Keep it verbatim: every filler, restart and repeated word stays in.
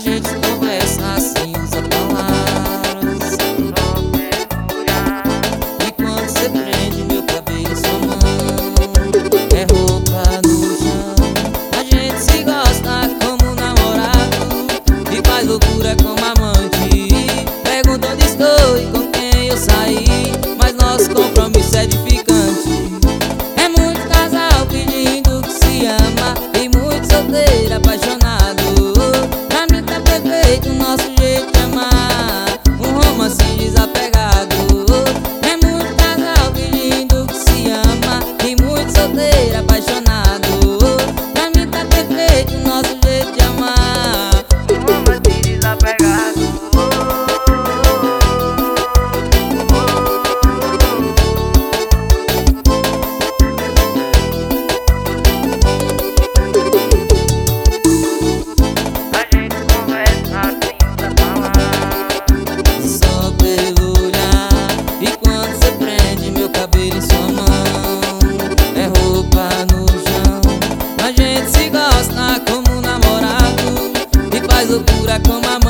gente conversa assim, usa palavras. E quando você prende meu cabelo em sua mão, é roupa no chão. A gente se gosta como namorado e faz loucura como amante. Pergunta onde estou e com quem eu saí, mas nosso compromisso é edificante. É muito casal pedindo que se ama e muito solteiro apaixonado. Pra mim tá perfeito o nosso jeito de amar, um romance desapegado. É muito casal pedindo que se ama e muito solteiro apaixonado. Pra mim tá perfeito o nosso jeito de amar, um romance desapegado. Em sua mão, é roupa no chão. A gente se gosta como namorado e faz loucura como amor.